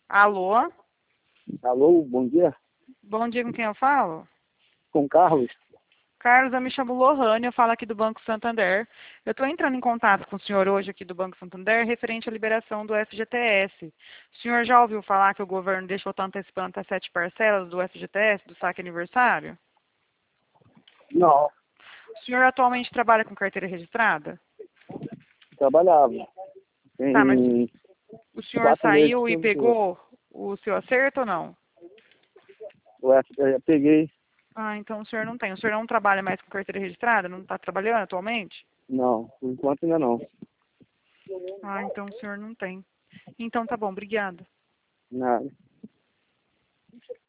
Alô? Alô, bom dia. Bom dia, com quem eu falo? Com Carlos. Carlos, eu me chamo Lohane, eu falo aqui do Banco Santander. Eu estou entrando em contato com o senhor hoje aqui do Banco Santander referente à liberação do FGTS. O senhor já ouviu falar que o governo deixou estar antecipando até 7 parcelas do FGTS, do saque aniversário? Não, O senhor atualmente trabalha com carteira registrada? trabalhava. Tá, mas Tem o senhor 4 meses saiu que e eu não tô. pegou o seu acerto ou não? Eu peguei. Ah, então o senhor não tem. O senhor não trabalha mais com carteira registrada? Não está trabalhando atualmente? Não, por enquanto ainda não. Ah, então o senhor não tem. Então tá bom, obrigada. Nada.